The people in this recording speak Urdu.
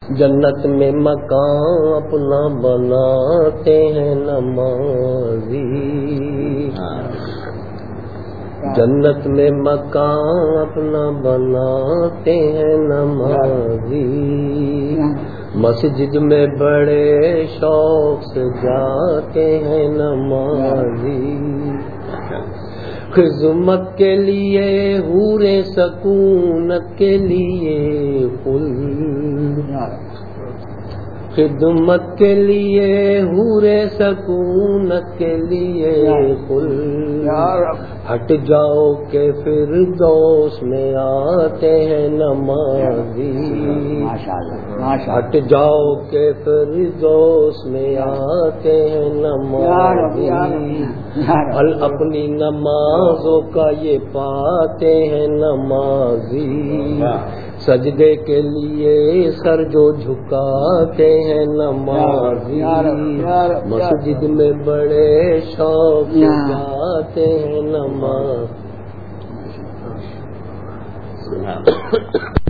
جنت میں مکان اپنا بناتے ہیں نمازی، جنت میں مکان اپنا بناتے ہیں نمازی، مسجد میں بڑے شوق سے جاتے ہیں نمازی، خدمت کے لیے حور سکونت کے لیے قل، خدمت کے لیے حور سکونت کے لیے قل، ہٹ جاؤ کہ فردوس میں آتے ہیں نمازی، ہٹ جاؤ کہ فردوس میں آتے ہیں نمازی، پھل اپنی نمازوں کا یہ پاتے ہیں نمازی، سجدے کے لیے سر جو جھکاتے ہیں نمازی، مسجد میں بڑے شوق سے جاتے ہیں نماز